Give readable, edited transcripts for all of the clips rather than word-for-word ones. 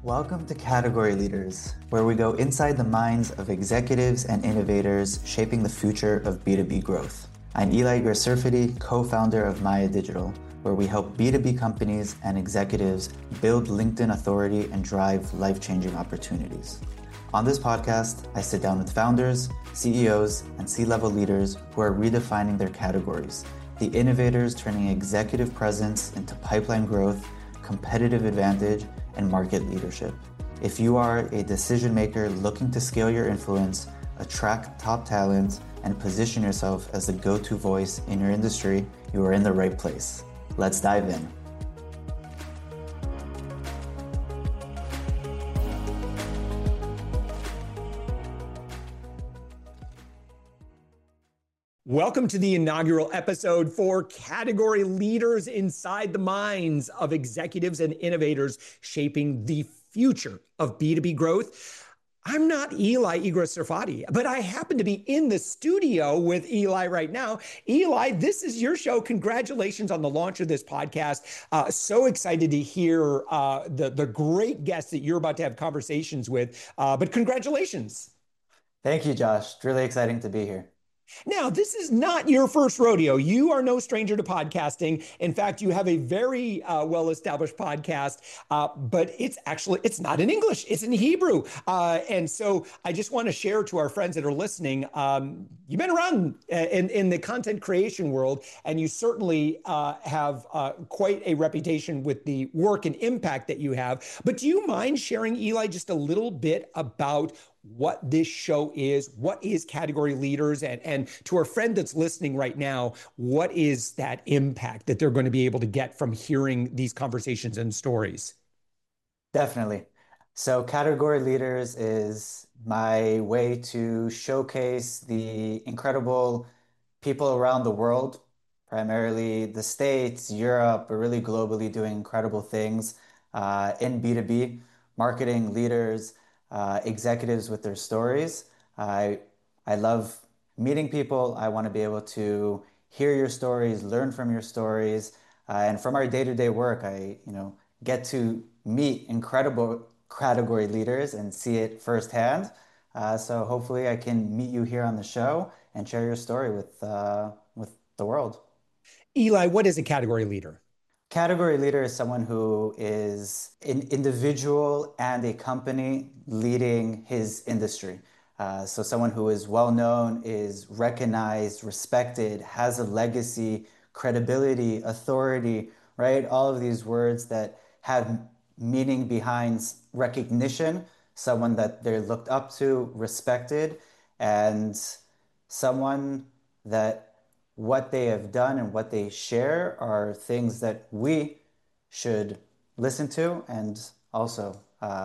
Welcome to Category Leaders, where we go inside the minds of executives and innovators shaping the future of B2B growth. I'm Eli Grasserfity, co-founder of Maya Digital, where we help B2B companies and executives build LinkedIn authority and drive life-changing opportunities. On this podcast, I sit down with founders, CEOs, and C-level leaders who are redefining their categories, the innovators turning executive presence into pipeline growth, competitive advantage, and market leadership. If you are a decision maker looking to scale your influence, attract top talent, and position yourself as the go-to voice in your industry, you are in the right place. Let's dive in. Welcome to the inaugural episode for Category Leaders Inside the Minds of Executives and Innovators Shaping the Future of B2B Growth. I'm not Eli Grasserfity, but I happen to be in the studio with Eli right now. Eli, this is your show. Congratulations on the launch of this podcast. So excited to hear the great guests that you're about to have conversations with, but congratulations. Thank you, Josh. It's really exciting to be here. Now, this is not your first rodeo. You are no stranger to podcasting. In fact, you have a very well-established podcast, but it's not in English. It's in Hebrew. And so I just want to share to our friends that are listening, you've been around in the content creation world, and you certainly have quite a reputation with the work and impact that you have. But do you mind sharing, Eli, just a little bit about what this show is, what is Category Leaders, and to our friend that's listening right now, what is that impact that they're going to be able to get from hearing these conversations and stories? Definitely. So Category Leaders is my way to showcase the incredible people around the world, primarily the States, Europe, but really globally doing incredible things in B2B, marketing leaders, executives with their stories. I love meeting people. I want to be able to hear your stories, learn from your stories, and from our day-to-day work, I get to meet incredible category leaders and see it firsthand. So hopefully, I can meet you here on the show and share your story with the world. Eli, what is a category leader? Category leader is someone who is an individual and a company leading his industry. So someone who is well known, is recognized, respected, has a legacy, credibility, authority, right? All of these words that have meaning behind recognition, someone that they're looked up to, respected, and someone that what they have done and what they share are things that we should listen to and also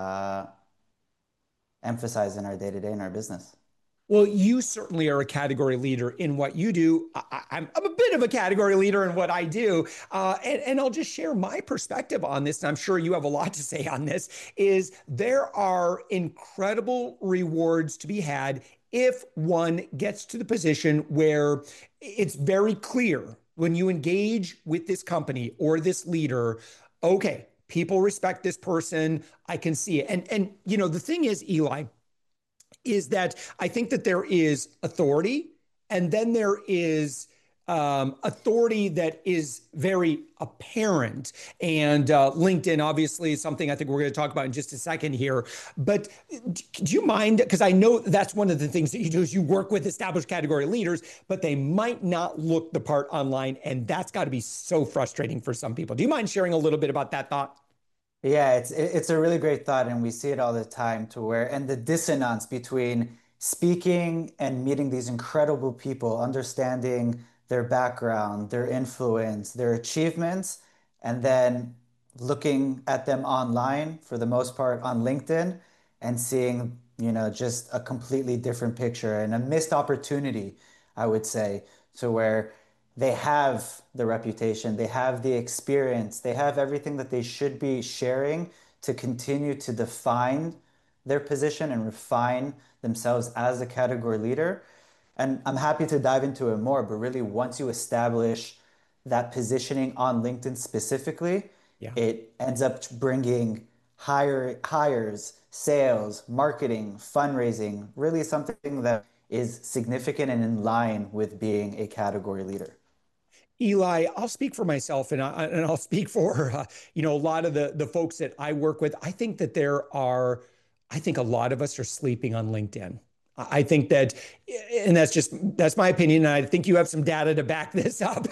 emphasize in our day-to-day in our business. Well, you certainly are a category leader in what you do. I'm a bit of a category leader in what I do. And I'll just share my perspective on this, and I'm sure you have a lot to say on this, is there are incredible rewards to be had if one gets to the position where it's very clear when you engage with this company or this leader, okay, people respect this person, I can see it. And the thing is, Eli, is that I think that there is authority, and then there is authority that is very apparent. And LinkedIn, obviously, is something I think we're going to talk about in just a second here. But do you mind? Because I know that's one of the things that you do is you work with established category leaders, but they might not look the part online. And that's got to be so frustrating for some people. Do you mind sharing a little bit about that thought? Yeah, it's a really great thought, and we see it all the time to where, and the dissonance between speaking and meeting these incredible people, understanding their background, their influence, their achievements, and then looking at them online, for the most part on LinkedIn, and seeing, just a completely different picture and a missed opportunity, I would say, to where they have the reputation, they have the experience, they have everything that they should be sharing to continue to define their position and refine themselves as a category leader. And I'm happy to dive into it more, but really, once you establish that positioning on LinkedIn specifically, Yeah. it ends up bringing hires, sales, marketing, fundraising, really something that is significant and in line with being a category leader. Eli, I'll speak for myself, and I'll speak for a lot of the folks that I work with. I think a lot of us are sleeping on LinkedIn. I think that, and that's my opinion, and I think you have some data to back this up.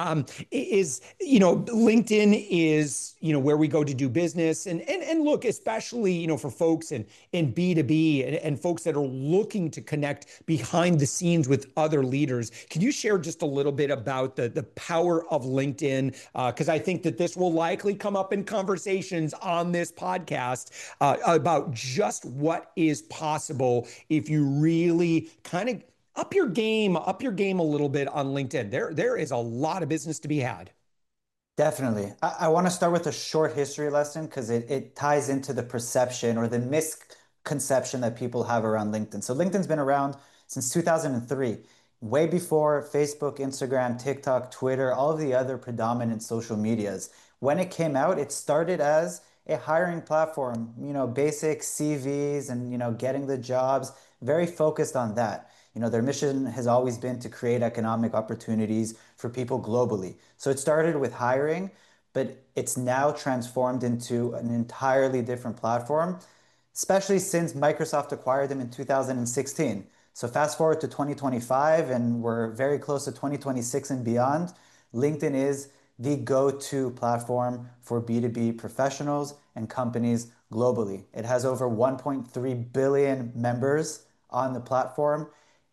LinkedIn is where we go to do business, and look, especially for folks in B2B and folks that are looking to connect behind the scenes with other leaders. Can you share just a little bit about the power of LinkedIn? Because I think that this will likely come up in conversations on this podcast about just what is possible if you really kind of up your game a little bit on LinkedIn. There is a lot of business to be had. Definitely. I want to start with a short history lesson because it ties into the perception or the misconception that people have around LinkedIn. So LinkedIn's been around since 2003, way before Facebook, Instagram, TikTok, Twitter, all of the other predominant social medias. When it came out, it started as a hiring platform, basic CVs and, getting the jobs, very focused on that. Their mission has always been to create economic opportunities for people globally. So it started with hiring, but it's now transformed into an entirely different platform, especially since Microsoft acquired them in 2016. So fast forward to 2025, and we're very close to 2026 and beyond. LinkedIn is the go-to platform for B2B professionals and companies globally. It has over 1.3 billion members on the platform,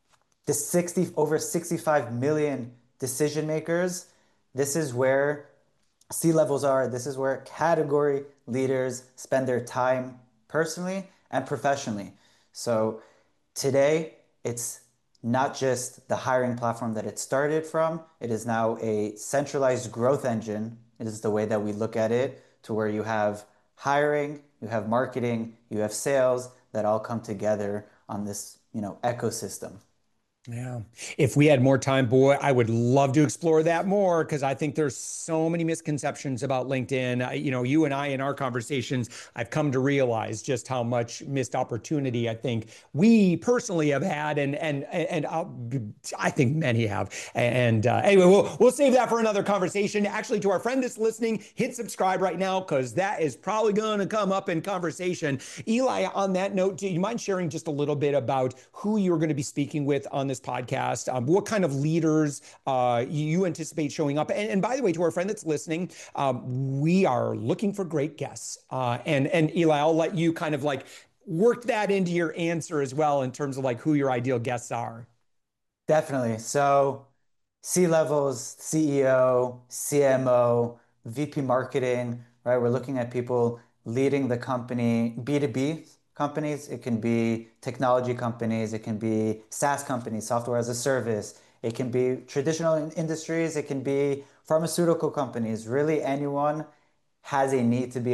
over 65 million decision makers. This is where C-levels are. This is where category leaders spend their time personally and professionally. So today, it's not just the hiring platform that it started from. It is now a centralized growth engine. It is the way that we look at it, to where you have hiring, you have marketing, you have sales that all come together on this, ecosystem. Yeah. If we had more time, boy, I would love to explore that more because I think there's so many misconceptions about LinkedIn. You and I in our conversations, I've come to realize just how much missed opportunity I think we personally have had, I think many have. And anyway, we'll save that for another conversation. Actually, to our friend that's listening, hit subscribe right now because that is probably going to come up in conversation. Eli, on that note, do you mind sharing just a little bit about who you're going to be speaking with on this podcast, what kind of leaders you anticipate showing up? And by the way, to our friend that's listening, we are looking for great guests. And Eli, I'll let you kind of like work that into your answer as well in terms of like who your ideal guests are. Definitely. So C-levels, CEO, CMO, VP marketing, right? We're looking at people leading the company, B2B companies. It can be technology companies. It can be SaaS companies, software as a service. It can be traditional industries. It can be pharmaceutical companies. Really, anyone has a need to be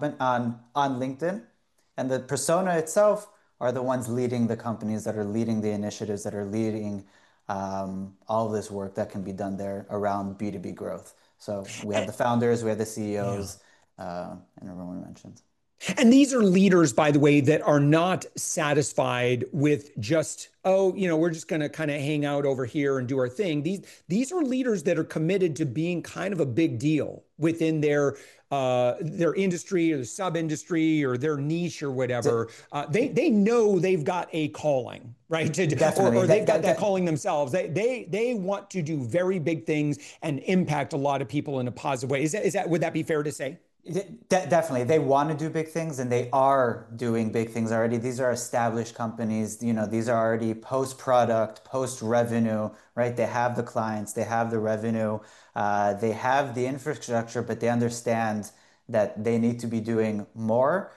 on LinkedIn. And the persona itself are the ones leading the companies that are leading the initiatives that are leading all of this work that can be done there around B2B growth. So we have the founders, we have the Yeah. CEOs, and everyone we mentioned. And these are leaders, by the way, that are not satisfied with just, oh, we're just going to kind of hang out over here and do our thing. These are leaders that are committed to being kind of a big deal within their industry or the sub industry or their niche or whatever. They know they've got a calling, right? Definitely. Or they've got that calling themselves. They want to do very big things and impact a lot of people in a positive way. Would that be fair to say? Definitely. They want to do big things and they are doing big things already. These are established companies, these are already post-product, post-revenue, right? They have the clients, they have the revenue, they have the infrastructure, but they understand that they need to be doing more,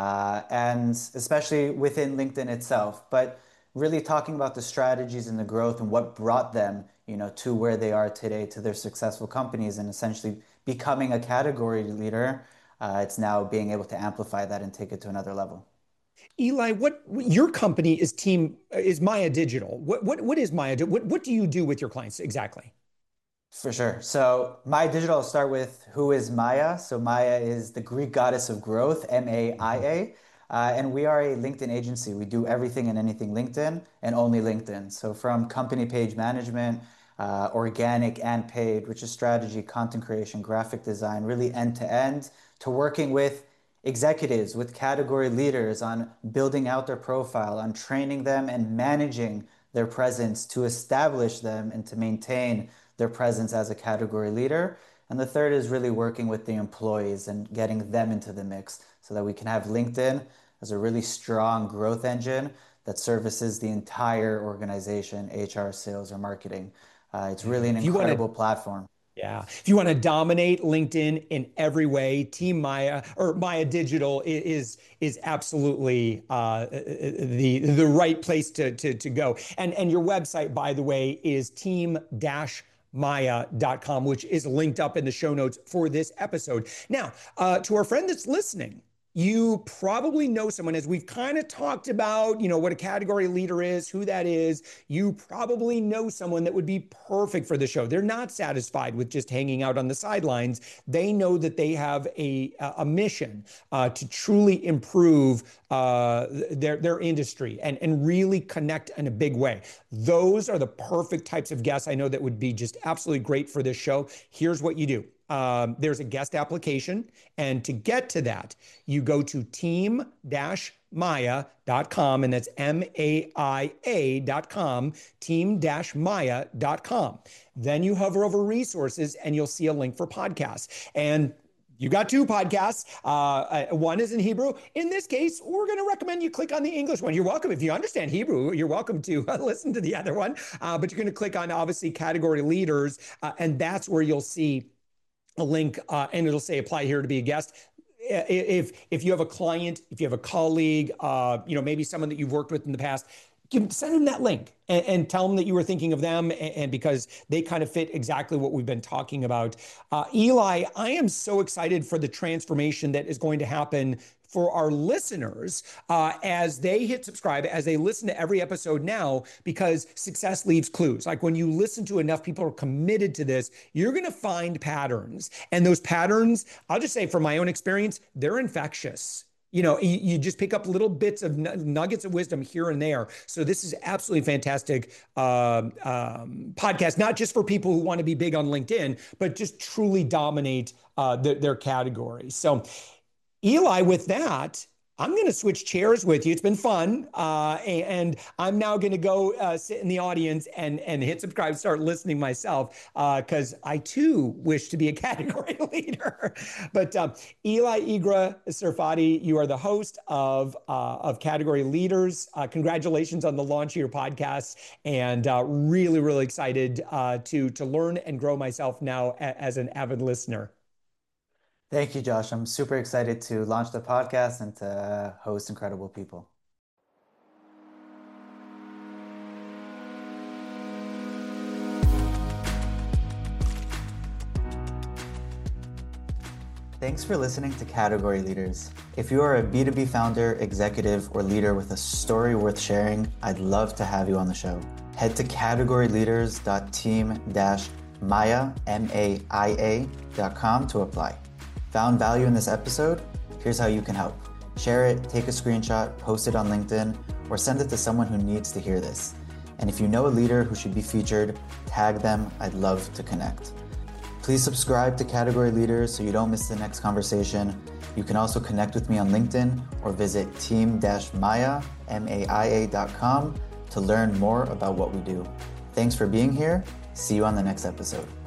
and especially within LinkedIn itself. But really talking about the strategies and the growth and what brought them, to where they are today, to their successful companies, and essentially becoming a category leader. It's now being able to amplify that and take it to another level. Eli, what your company is Maya Digital. What is Maya? What do you do with your clients exactly? For sure. So Maya Digital, I'll start with who is Maya. So Maya is the Greek goddess of growth, M-A-I-A. And we are a LinkedIn agency. We do everything and anything LinkedIn and only LinkedIn. So from company page management, organic and paid, which is strategy, content creation, graphic design, really end to end, to working with executives, with category leaders on building out their profile, on training them and managing their presence to establish them and to maintain their presence as a category leader. And the third is really working with the employees and getting them into the mix so that we can have LinkedIn as a really strong growth engine that services the entire organization, HR, sales, or marketing. It's really an If you want to incredible platform. Yeah. If you want to dominate LinkedIn in every way, Team Maya or Maya Digital is absolutely the right place to go. And your website, by the way, is team-maya.com, which is linked up in the show notes for this episode. Now, to our friend that's listening, you probably know someone, as we've kind of talked about, what a category leader is, who that is. You probably know someone that would be perfect for the show. They're not satisfied with just hanging out on the sidelines. They know that they have a mission to truly improve their industry and really connect in a big way. Those are the perfect types of guests I know that would be just absolutely great for this show. Here's what you do. There's a guest application. And to get to that, you go to team-maya.com, and that's MAIA.com, team-maya.com. Then you hover over resources and you'll see a link for podcasts. And you got two podcasts. One is in Hebrew. In this case, we're going to recommend you click on the English one. You're welcome. If you understand Hebrew, you're welcome to listen to the other one. But you're going to click on, obviously, category leaders. And that's where you'll see a link, and it'll say apply here to be a guest. If you have a client, if you have a colleague, maybe someone that you've worked with in the past, send them that link and tell them that you were thinking of them, and because they kind of fit exactly what we've been talking about. Eli, I am so excited for the transformation that is going to happen for our listeners as they hit subscribe, as they listen to every episode now, because success leaves clues. Like when you listen to enough people are committed to this, you're going to find patterns. And those patterns, I'll just say from my own experience, they're infectious. You just pick up little bits of nuggets of wisdom here and there. So this is absolutely fantastic podcast, not just for people who want to be big on LinkedIn, but just truly dominate their category. So Eli, with that, I'm going to switch chairs with you. It's been fun. And I'm now going to go sit in the audience and hit subscribe, start listening myself, because I too wish to be a category leader. But Eli Igra Serfaty, you are the host of Category Leaders. Congratulations on the launch of your podcast, and really, really excited to learn and grow myself now as an avid listener. Thank you, Josh. I'm super excited to launch the podcast and to host incredible people. Thanks for listening to Category Leaders. If you are a B2B founder, executive, or leader with a story worth sharing, I'd love to have you on the show. Head to categoryleaders.team-maya.com to apply. Found value in this episode? Here's how you can help. Share it, take a screenshot, post it on LinkedIn, or send it to someone who needs to hear this. And if you know a leader who should be featured, tag them. I'd love to connect. Please subscribe to Category Leaders so you don't miss the next conversation. You can also connect with me on LinkedIn or visit team-maya.com to learn more about what we do. Thanks for being here. See you on the next episode.